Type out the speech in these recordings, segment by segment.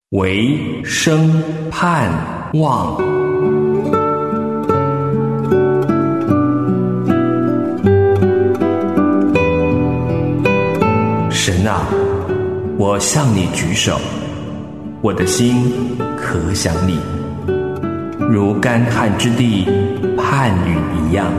唯生盼望。神啊，我向你举手，我的心可想你，如干旱之地盼雨一样。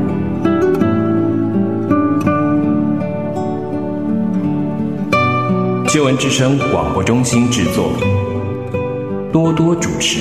救恩之声广播中心制作，多多主持。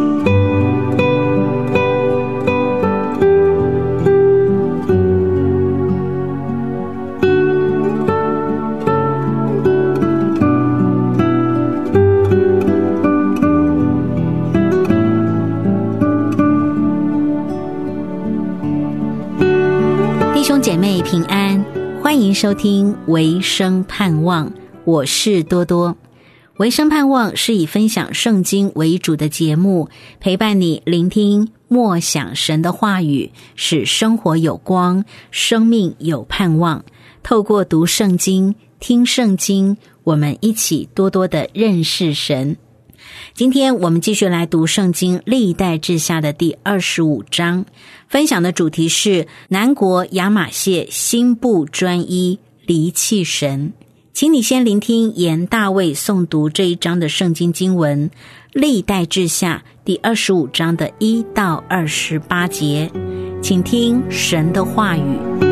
弟兄姐妹平安，欢迎收听唯生盼望，我是多多。唯生盼望是以分享圣经为主的节目，陪伴你聆听默想神的话语，使生活有光，生命有盼望。透过读圣经、听圣经，我们一起多多的认识神。今天我们继续来读圣经历代志下的第25章，分享的主题是南国亚玛谢心不专一，离弃神。请你先聆听严大卫诵读这一章的圣经经文，历代志下第25章的1到28节，请听神的话语。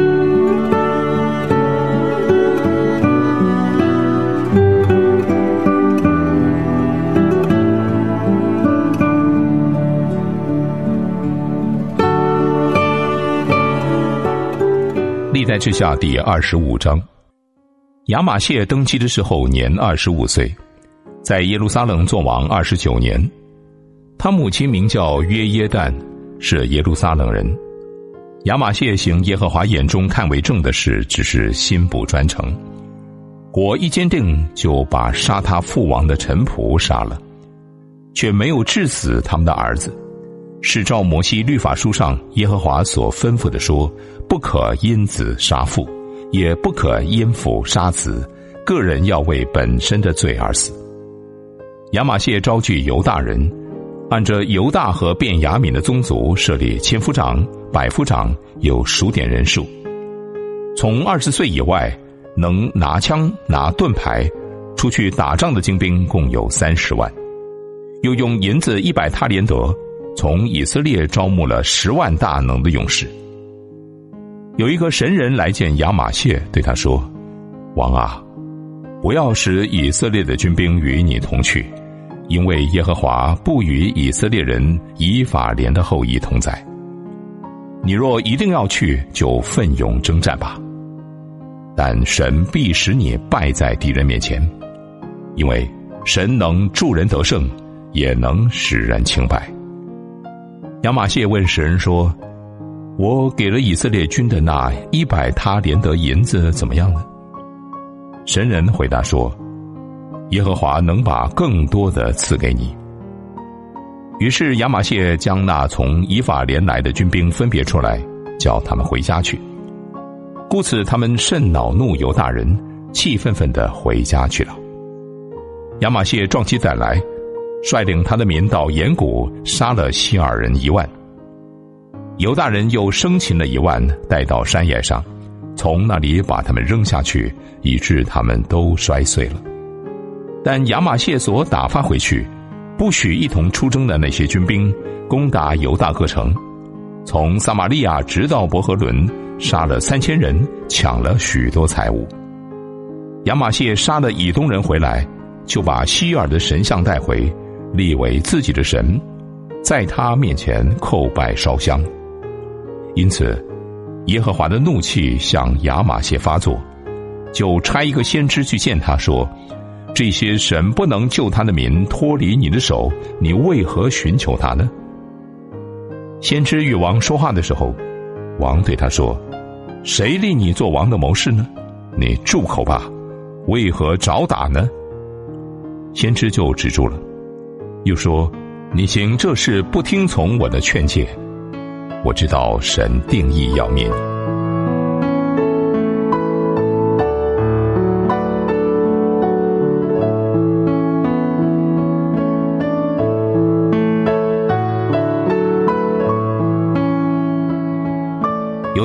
历代志下第25章。亚玛谢登基的时候年25岁，在耶路撒冷作王29年。他母亲名叫约耶旦，是耶路撒冷人。亚玛谢行耶和华眼中看为正的事，只是心不专诚。国一坚定，就把杀他父王的臣仆杀了，却没有治死他们的儿子，是照摩西律法书上耶和华所吩咐的说，不可因子杀父，也不可因父杀子，个人要为本身的罪而死。亚玛谢招聚犹大人，按着犹大和便雅悯的宗族设立千夫长、百夫长，有数点人数。从20岁以外能拿枪拿盾牌出去打仗的精兵共有30万。又用银子100他连得，从以色列招募了10万大能的勇士。有一个神人来见亚玛谢，对他说，王啊，不要使以色列的军兵与你同去，因为耶和华不与以色列人以法莲的后裔同在。你若一定要去，就奋勇征战吧，但神必使你败在敌人面前，因为神能助人得胜，也能使人清败。亚玛谢问神人说，我给了以色列军的那100他连得银子怎么样呢？神人回答说，耶和华能把更多的赐给你。于是亚玛谢将那从以法莲来的军兵分别出来，叫他们回家去。故此他们甚恼怒犹大人，气愤愤地回家去了。亚玛谢壮起胆来，率领他的民到岩谷，杀了希尔人1万。犹大人又生擒了1万，带到山崖上，从那里把他们扔下去，以致他们都摔碎了。但亚玛谢所打发回去，不许一同出征的那些军兵，攻打犹大各城，从撒玛利亚直到伯和伦，杀了3000人，抢了许多财物。亚玛谢杀了以东人回来，就把希尔的神像带回，立为自己的神，在他面前叩拜烧香。因此耶和华的怒气向亚玛谢发作，就差一个先知去见他，说，这些神不能救他的民脱离你的手，你为何寻求他呢？先知与王说话的时候，王对他说，谁立你做王的谋士呢？你住口吧，为何找打呢？先知就止住了，又说，你行这事不听从我的劝诫，我知道神定义要灭你。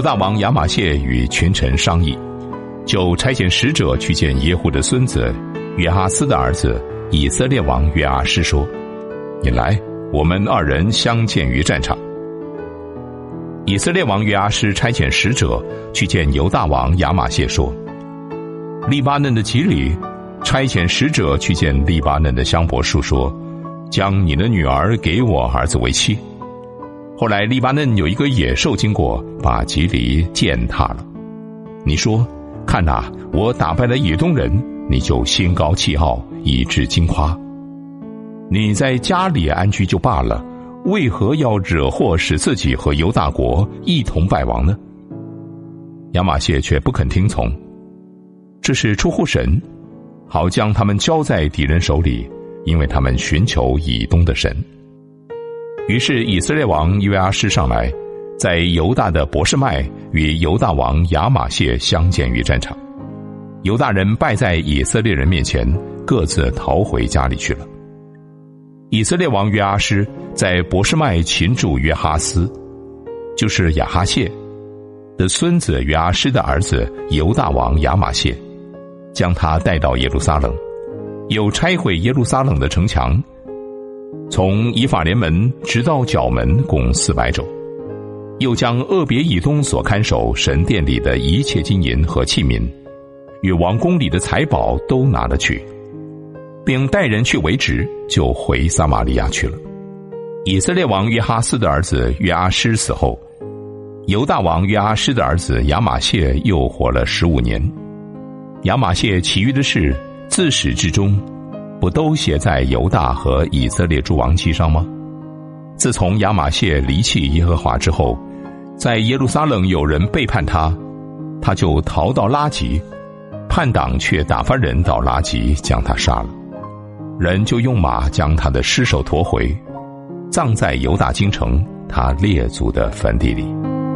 犹大王亚玛谢与群臣商议，就差遣使者去见耶户的孙子约哈斯的儿子以色列王约阿施说：你来，我们二人相见于战场。以色列王约阿施差遣使者去见犹大王亚玛谢说：利巴嫩的吉里差遣使者去见利巴嫩的香柏树说：将你的女儿给我儿子为妻。后来利巴嫩有一个野兽经过，把吉里践踏了。你说：看哪，我打败了以东人，你就心高气傲，以致惊夸。你在家里安居就罢了，为何要惹祸，使自己和犹大国一同败亡呢？亚玛谢却不肯听从，这是出乎神，好将他们交在敌人手里，因为他们寻求以东的神。于是以色列王约阿施上来，在犹大的伯示麦与犹大王亚玛谢相见于战场。犹大人败在以色列人面前，各自逃回家里去了。以色列王约阿施在伯示麦擒住约哈斯，就是亚哈谢的孙子约阿施的儿子犹大王亚玛谢，将他带到耶路撒冷，又拆毁耶路撒冷的城墙，从以法莲门直到角门共400肘，又将俄别以东所看守神殿里的一切金银和器皿与王宫里的财宝都拿了去，并带人去为职，就回撒玛利亚去了。以色列王约哈斯的儿子约阿施死后，犹大王约阿施的儿子亚玛谢又活了15年。亚玛谢其余的事，自始至终不都写在犹大和以色列诸王记上吗？自从亚玛谢离弃耶和华之后，在耶路撒冷有人背叛他，他就逃到拉吉，叛党却打发人到拉吉将他杀了。人就用马将他的尸首驮回，葬在犹大京城他列祖的坟地里。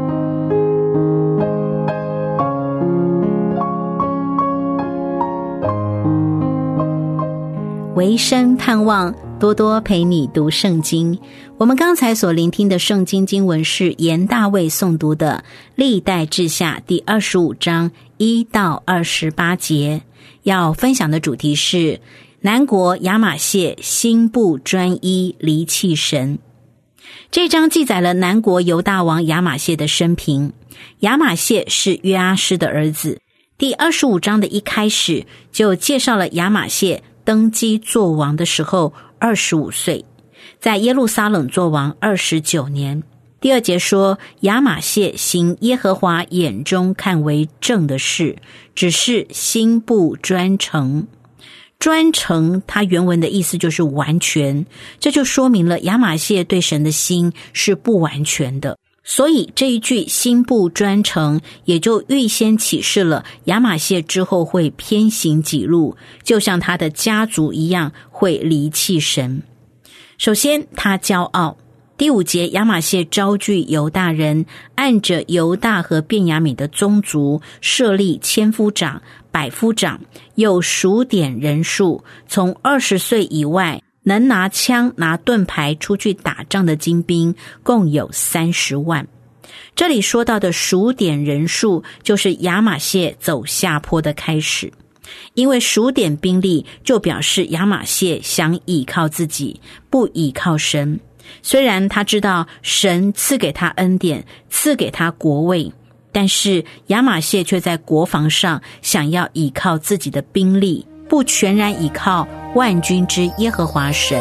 维生盼望多多陪你读圣经。我们刚才所聆听的圣经经文是严大卫诵读的历代志下第25章1到28节。要分享的主题是南国亚玛谢心不专一，离弃神。这章记载了南国犹大王亚玛谢的生平。亚玛谢是约阿施的儿子。第25章的一开始就介绍了亚玛谢登基作王的时候25岁，在耶路撒冷作王29年。第2节说，亚玛谢行耶和华眼中看为正的事，只是心不专诚。专诚，它原文的意思就是完全，这就说明了亚玛谢对神的心是不完全的。所以这一句心不专诚，也就预先启示了亚玛谢之后会偏行己路，就像他的家族一样会离弃神。首先，他骄傲。第5节，亚玛谢招聚犹大人，按着犹大和便雅悯的宗族设立千夫长、百夫长，又数点人数，从20岁以外能拿枪拿盾牌出去打仗的精兵共有30万。这里说到的数点人数，就是亚玛谢走下坡的开始。因为数点兵力，就表示亚玛谢想倚靠自己，不倚靠神。虽然他知道神赐给他恩典，赐给他国位，但是亚玛谢却在国防上想要倚靠自己的兵力，不全然倚靠万军之耶和华神。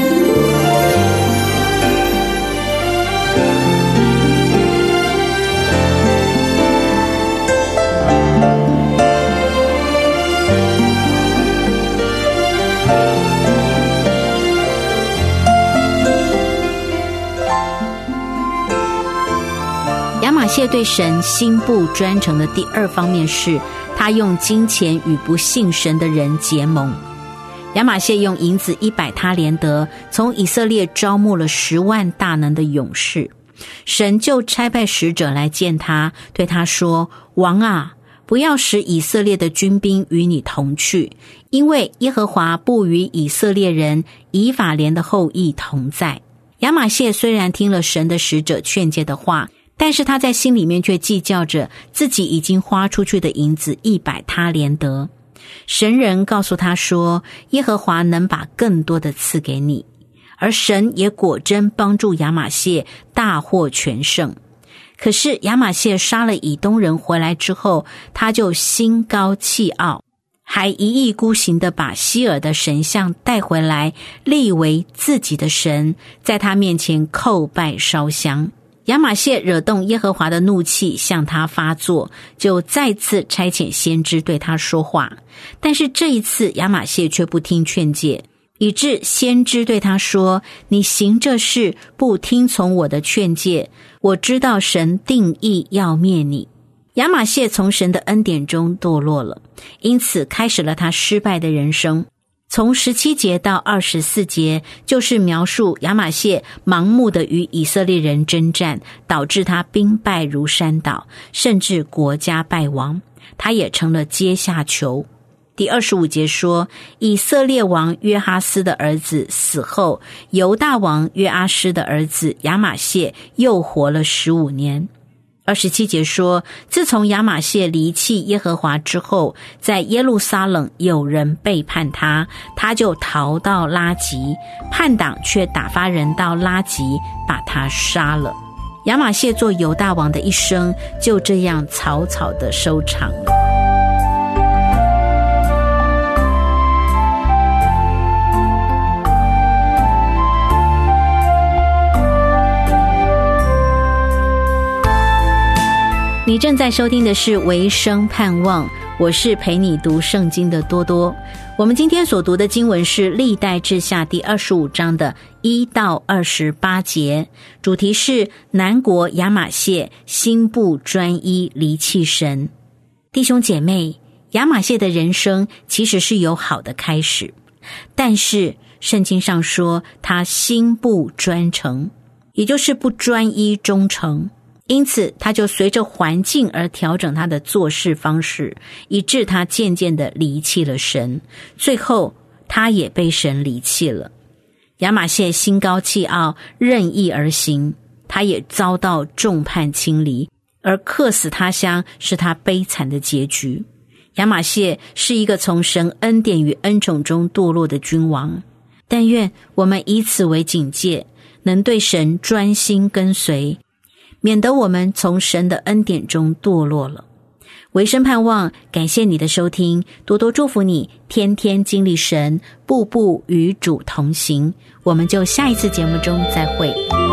亚玛谢对神心不专诚的第2方面是，他用金钱与不信神的人结盟。亚玛谢用银子100他连得，从以色列招募了10万大能的勇士。神就差派使者来见他，对他说：王啊，不要使以色列的军兵与你同去，因为耶和华不与以色列人以法莲的后裔同在。亚玛谢虽然听了神的使者劝诫的话， 但是他在心里面却计较着自己已经花出去的银子100他连得。神人告诉他说，耶和华能把更多的赐给你，而神也果真帮助亚玛谢大获全胜。可是亚玛谢杀了以东人回来之后，他就心高气傲，还一意孤行地把希尔的神像带回来，立为自己的神，在他面前叩拜烧香。亚玛谢惹动耶和华的怒气，向他发作，就再次差遣先知对他说话。但是这一次亚玛谢却不听劝诫，以致先知对他说，你行这事不听从我的劝诫，我知道神定义要灭你。亚玛谢从神的恩典中堕落了，因此开始了他失败的人生。从17节到24节，就是描述亚玛谢盲目的与以色列人征战，导致他兵败如山倒，甚至国家败亡，他也成了阶下囚。第25节说，以色列王约哈斯的儿子死后，犹大王约阿施的儿子亚玛谢又活了15年。27节说，自从亚玛谢离弃耶和华之后，在耶路撒冷有人背叛他，他就逃到拉吉，叛党却打发人到拉吉把他杀了。亚玛谢做犹大王的一生就这样草草地收场了。你正在收听的是维生盼望，我是陪你读圣经的多多。我们今天所读的经文是历代志下第25章的1到28节，主题是南国亚玛谢心不专一，离弃神。弟兄姐妹，亚玛谢的人生其实是有好的开始，但是圣经上说他心不专诚，也就是不专一忠诚，因此他就随着环境而调整他的做事方式，以致他渐渐地离弃了神，最后他也被神离弃了。亚玛谢心高气傲，任意而行，他也遭到众叛亲离，而客死他乡是他悲惨的结局。亚玛谢是一个从神恩典与恩宠中堕落的君王，但愿我们以此为警戒，能对神专心跟随，免得我们从神的恩典中堕落了。维生盼望，感谢你的收听，多多祝福你，天天经历神，步步与主同行。我们就下一次节目中再会。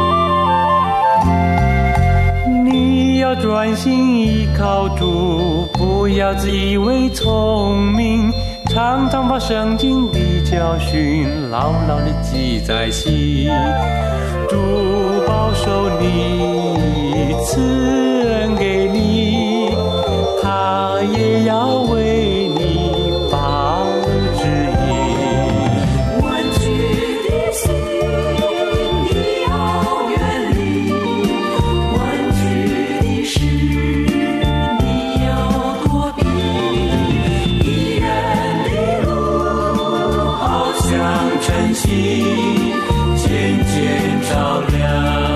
你要专心依靠主，不要自以为聪明，常常把圣经的教训牢牢地记在心。主保守你，赐恩给你，他也要为你保指引。 弯曲的心你要远离，弯曲的事你要躲避，义人的路好像晨曦渐渐照亮。